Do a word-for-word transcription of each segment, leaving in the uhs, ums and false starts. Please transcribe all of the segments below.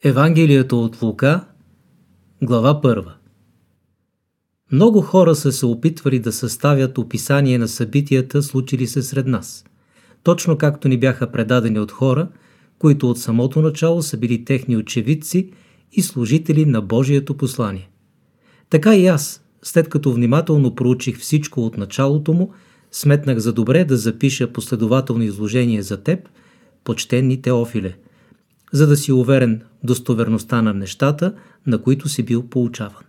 Евангелието от Лука, глава първа. Много хора са се опитвали да съставят описание на събитията, случили се сред нас, точно както ни бяха предадени от хора, които от самото начало са били техни очевидци и служители на Божието послание. Така и аз, след като внимателно проучих всичко от началото му, сметнах за добре да запиша последователно изложение за теб, почтенни Теофиле, за да си уверен в достоверността на нещата, на които си бил поучаван.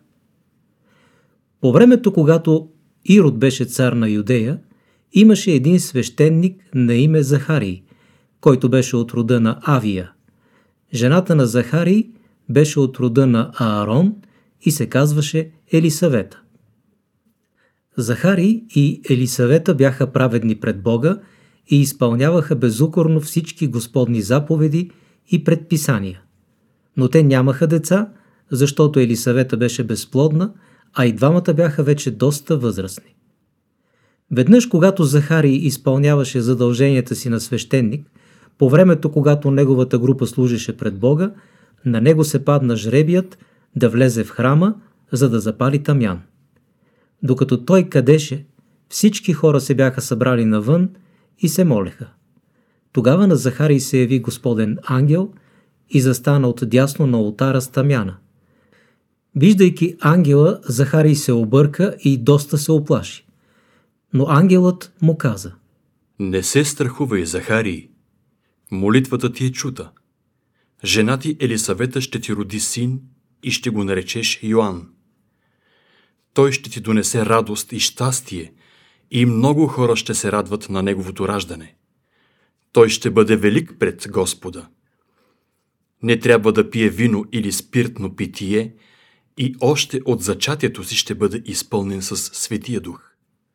По времето, когато Ирод беше цар на Юдея, имаше един свещеник на име Захарий, който беше от рода на Авия. Жената на Захарий беше от рода на Аарон и се казваше Елисавета. Захарий и Елисавета бяха праведни пред Бога и изпълняваха безукорно всички Господни заповеди и предписания. Но те нямаха деца, защото Елисавета беше безплодна, а и двамата бяха вече доста възрастни. Веднъж, когато Захарий изпълняваше задълженията си на свещеник, по времето, когато неговата група служеше пред Бога, на него се падна жребият да влезе в храма, за да запали тамян. Докато той кадеше, всички хора се бяха събрали навън и се молеха. Тогава на Захарий се яви Господен ангел и застана отдясно на олтара с тамяна. Виждайки ангела, Захарий се обърка и доста се оплаши. Но ангелът му каза: Не се страхувай, Захарий. Молитвата ти е чута. Жена ти Елисавета ще ти роди син и ще го наречеш Йоан. Той ще ти донесе радост и щастие и много хора ще се радват на неговото раждане. Той ще бъде велик пред Господа. Не трябва да пие вино или спиртно питие и още от зачатието си ще бъде изпълнен с Светия Дух.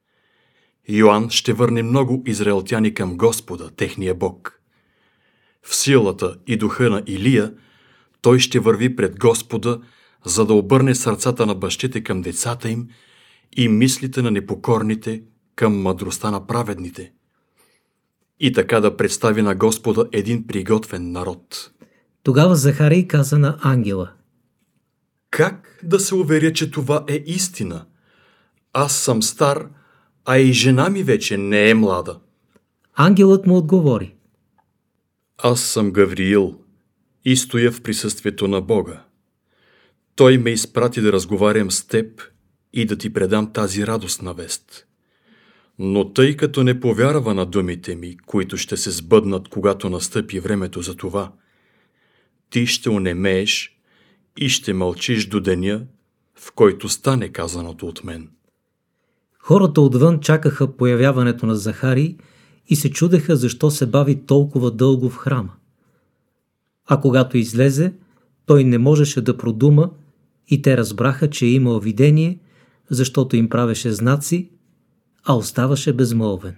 Йоан ще върне много израелтяни към Господа, техния Бог. В силата и духа на Илия той ще върви пред Господа, за да обърне сърцата на бащите към децата им и мислите на непокорните към мъдростта на праведните. И така да представи на Господа един приготвен народ. Тогава Захарий каза на ангела: Как да се уверя, че това е истина? Аз съм стар, а и жена ми вече не е млада. Ангелът му отговори: Аз съм Гавриил и стоя в присъствието на Бога. Той ме изпрати да разговарям с теб и да ти предам тази радостна вест. Но тъй като не повярва на думите ми, които ще се сбъднат, когато настъпи времето за това, ти ще онемееш и ще мълчиш до деня, в който стане казаното от мен. Хората отвън чакаха появяването на Захарий и се чудеха защо се бави толкова дълго в храма. А когато излезе, той не можеше да продума и те разбраха, че е имал видение, защото им правеше знаци, а оставаше безмълвен.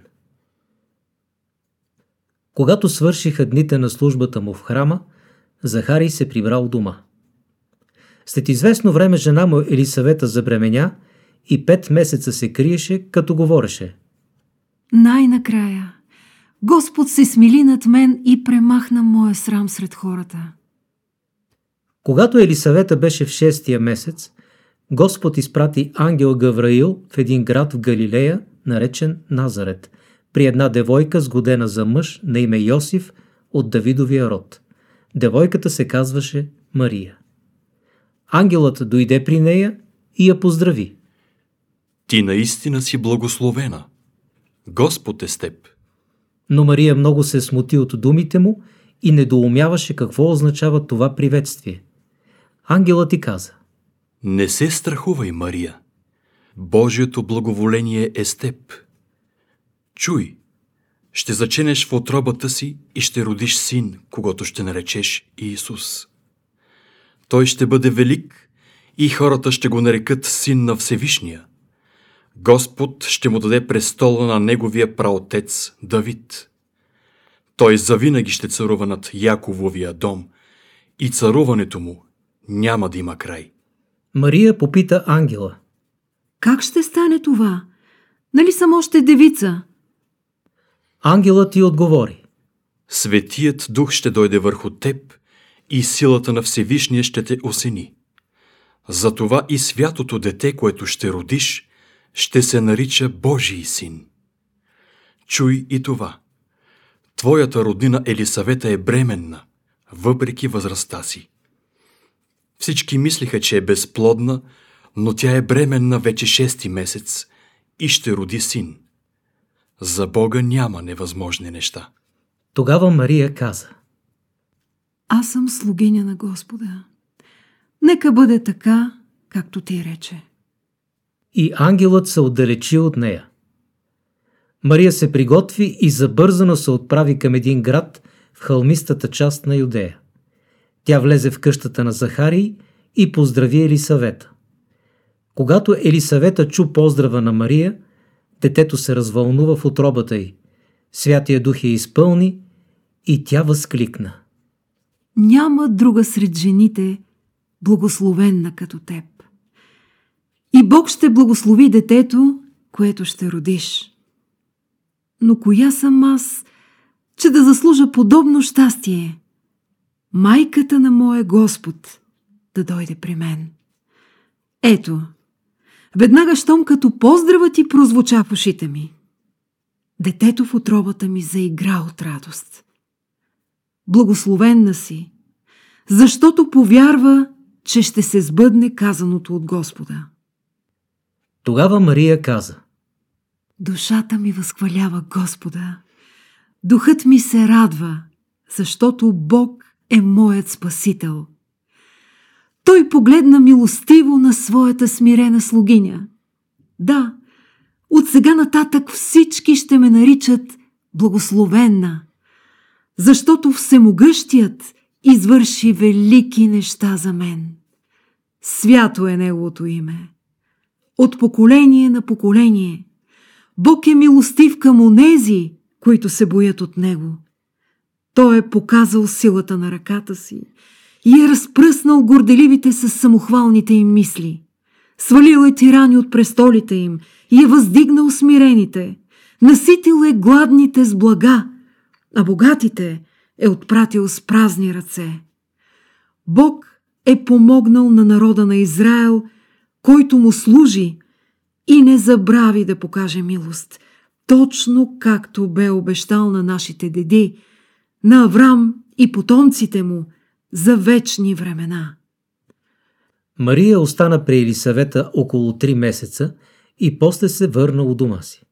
Когато свършиха дните на службата му в храма, Захарий се прибрал дома. След известно време жена му Елисавета забременя и пет месеца се криеше, като говореше: Най-накрая Господ се смили над мен и премахна моя срам сред хората. Когато Елисавета беше в шестия месец, Господ изпрати ангел Гавраил в един град в Галилея, наречен Назарет, при една девойка, сгодена за мъж на име Йосиф от Давидовия род. Девойката се казваше Мария. Ангелът дойде при нея и я поздрави. Ти наистина си благословена. Господ е с теб. Но Мария много се смути от думите му и недоумяваше какво означава това приветствие. Ангелът ти каза: Не се страхувай, Мария. Божието благоволение е с теб. Чуй, ще заченеш в утробата си и ще родиш син, когото ще наречеш Иисус. Той ще бъде велик и хората ще го нарекат син на Всевишния. Господ ще му даде престола на неговия праотец Давид. Той завинаги ще царува над Якововия дом и царуването му няма да има край. Мария попита ангела: Как ще стане това? Нали съм още девица? Ангелът ти отговори: Светият Дух ще дойде върху теб и силата на Всевишния ще те осени. Затова и святото дете, което ще родиш, ще се нарича Божий син. Чуй и това. Твоята роднина Елисавета е бременна, въпреки възрастта си. Всички мислиха, че е безплодна, но тя е бременна вече шести месец и ще роди син. За Бога няма невъзможни неща. Тогава Мария каза: Аз съм слугиня на Господа. Нека бъде така, както ти рече. И ангелът се отдалечи от нея. Мария се приготви и забързано се отправи към един град в хълмистата част на Юдея. Тя влезе в къщата на Захарий и поздрави Елисавета. Когато Елисавета чу поздрава на Мария, детето се развълнува в утробата й. Святия Дух я изпълни и тя възкликна: Няма друга сред жените благословенна като теб. И Бог ще благослови детето, което ще родиш. Но коя съм аз, че да заслужа подобно щастие? Майката на моя Господ да дойде при мен. Ето, веднага щом като поздравът ти прозвуча в ушите ми, детето в утробата ми заигра от радост. Благословенна си, защото повярва, че ще се сбъдне казаното от Господа. Тогава Мария каза: Душата ми възхвалява Господа, духът ми се радва, защото Бог е моят Спасител. Той погледна милостиво на своята смирена слугиня. Да, от сега нататък всички ще ме наричат благословенна, защото Всемогъщият извърши велики неща за мен. Свято е Неговото име. От поколение на поколение Бог е милостив към онези, които се боят от Него. Той е показал силата на ръката си и е разпръснал горделивите с самохвалните им мисли. Свалил е тирани от престолите им и е въздигнал смирените. Наситил е гладните с блага, а богатите е отпратил с празни ръце. Бог е помогнал на народа на Израел, който му служи, и не забрави да покаже милост, точно както бе обещал на нашите деди, на Аврам и потомците му за вечни времена. Мария остана при Елисавета около три месеца и после се върна у дома си.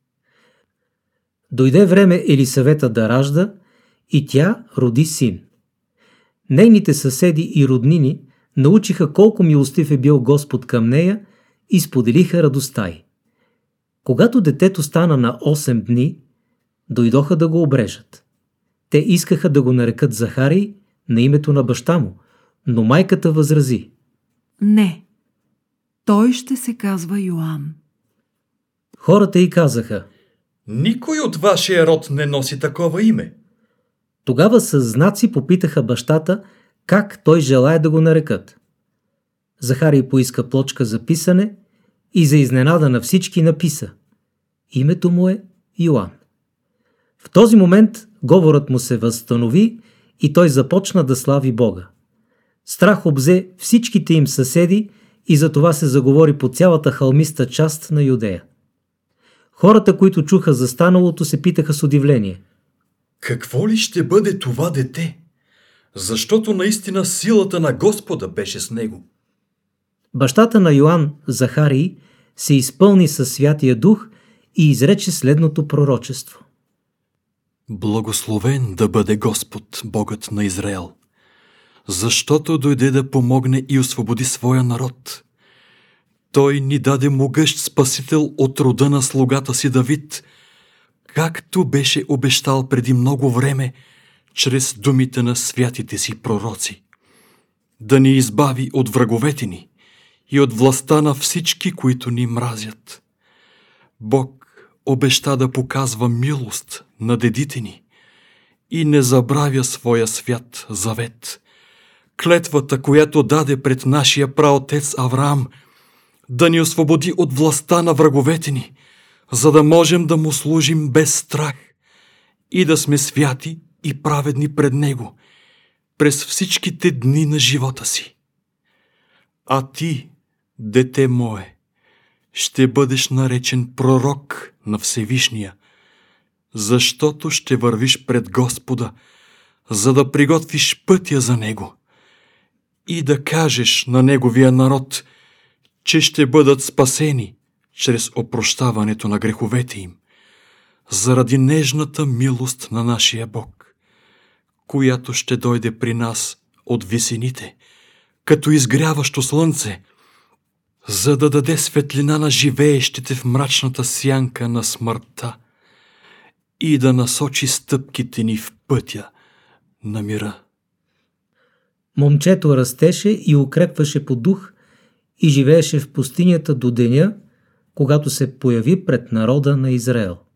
Дойде време Елисавета да ражда и тя роди син. Нейните съседи и роднини научиха колко милостив е бил Господ към нея и споделиха радостта й. Когато детето стана на осем дни, дойдоха да го обрежат. Те искаха да го нарекат Захарий на името на баща му, но майката възрази: Не, той ще се казва Йоан. Хората й казаха: Никой от вашия род не носи такова име. Тогава със знаци попитаха бащата как той желае да го нарекат. Захарий поиска плочка за писане и за изненада на всички написа: Името му е Йоан. В този момент говорът му се възстанови и той започна да слави Бога. Страх обзе всичките им съседи и затова се заговори по цялата хълмиста част на Юдея. Хората, които чуха за станалото, се питаха с удивление: Какво ли ще бъде това дете? Защото наистина силата на Господа беше с него. Бащата на Йоан, Захарий, се изпълни със Святия Дух и изрече следното пророчество: Благословен да бъде Господ, Богът на Израел, защото дойде да помогне и освободи своя народ. Той ни даде могъщ Спасител от рода на слугата си Давид, както беше обещал преди много време, чрез думите на святите си пророци, да ни избави от враговете ни и от властта на всички, които ни мразят. Бог обеща да показва милост на дедите ни и не забравя своя свят завет, клетвата, която даде пред нашия праотец Авраам, да ни освободи от властта на враговете ни, за да можем да му служим без страх и да сме святи и праведни пред него, през всичките дни на живота си. А ти, дете мое, ще бъдеш наречен пророк на Всевишния, защото ще вървиш пред Господа, за да приготвиш пътя за Него и да кажеш на Неговия народ, че ще бъдат спасени чрез опрощаването на греховете им, заради нежната милост на нашия Бог, която ще дойде при нас от висините, като изгряващо слънце, за да даде светлина на живеещите в мрачната сянка на смъртта и да насочи стъпките ни в пътя на мира. Момчето растеше и укрепваше по дух и живееше в пустинята до деня, когато се появи пред народа на Израел.